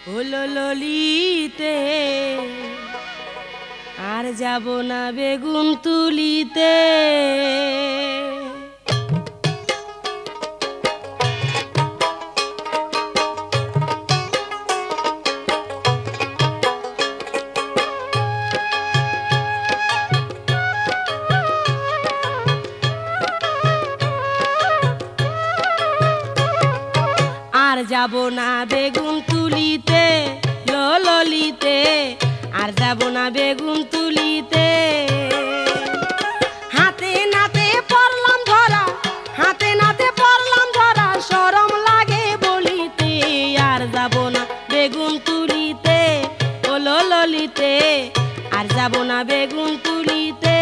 হলো ললিতে আর যাব না বেগুন তুলিতে। আর যাব না বেগুন তুলিতে ললিতে, আর যাব না বেগুন তুলিতে। হাতে নাতে পড়লাম ধরা, হাতে নাতে পড়লাম ধরা, শরম লাগে বলিতে। আর যাব না বেগুন তুলিতে ললিতে, আর যাব না বেগুন তুলিতে।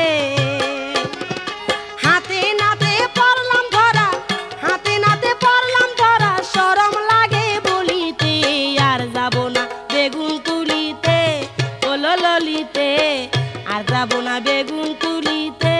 হাতে নাতে পড়লাম ধরা, হাতে নাতে পড়লাম ধরা, শরম লাগে বলিতে। আর যাব না বেগুন তুলিতে ললিতে, আর যাব না বেগুন তুলিতে।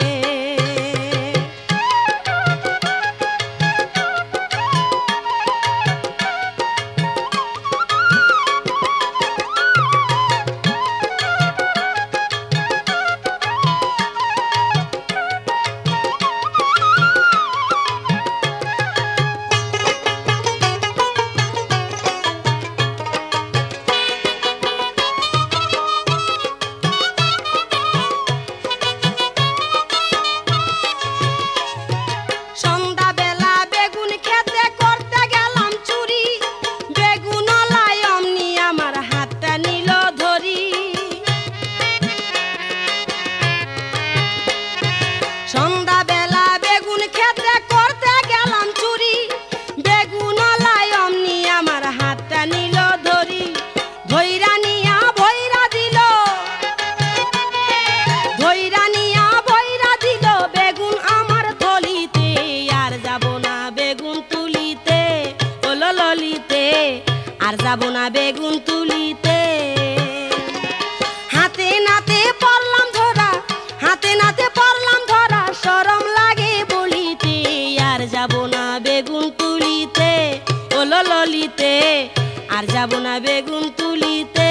সন্ধ্যাবেলা বেগুন খেতে করতে গেলাম চুরি, বেগুনওয়ালায় অমনি আমার হাতটা নিল ধরি। ধইরা নিয়া ভইরা দিল, ধইরা নিয়া ভইরা দিল বেগুন আমার থলিতে। আর যাব না বেগুন তুলিতে ললিতে, আর যাব না বেগুন তুলিতে। হাতে নাতে পড়লাম ধরা, হাতে নাতে পড়লাম ধরা, শরম লাগে বলিতে। আর যাব না বেগুন তুলিতে ললিতে, আর যাব না বেগুন তুলিতে।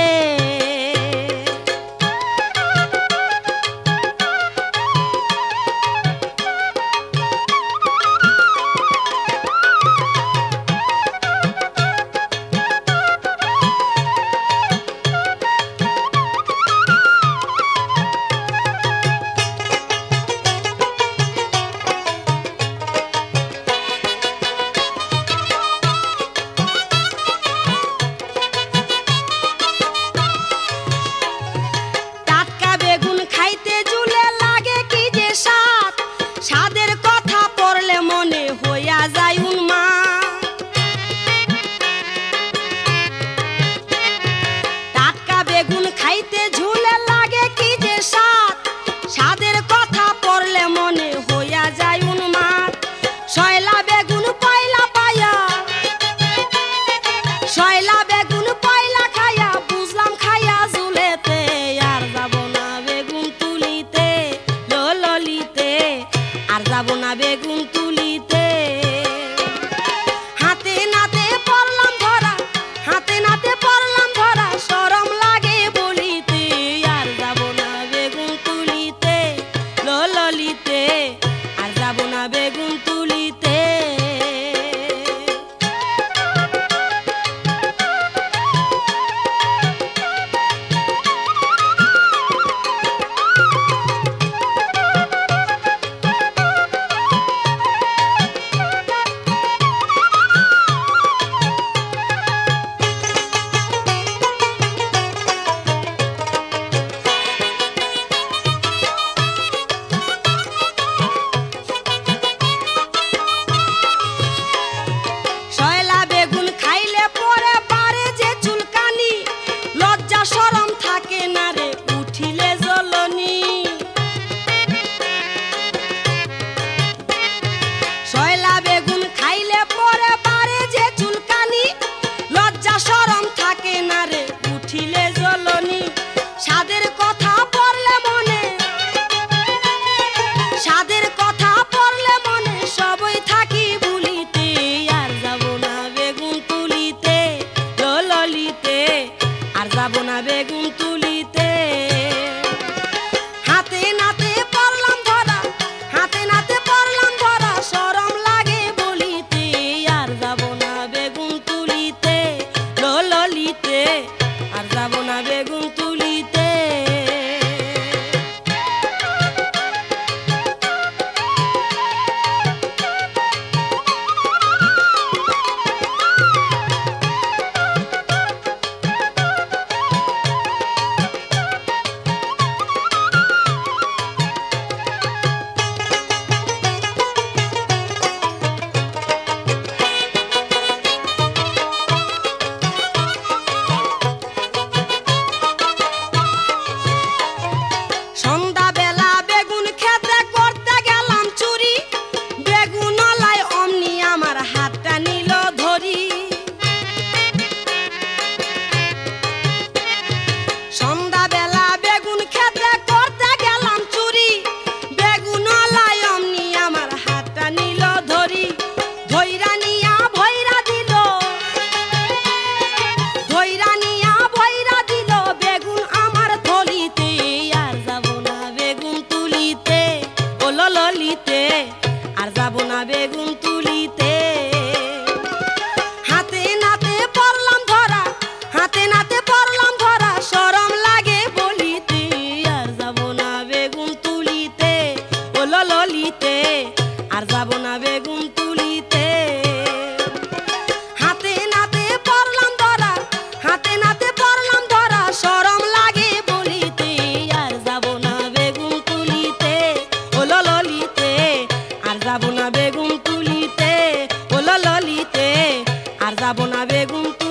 বেগুন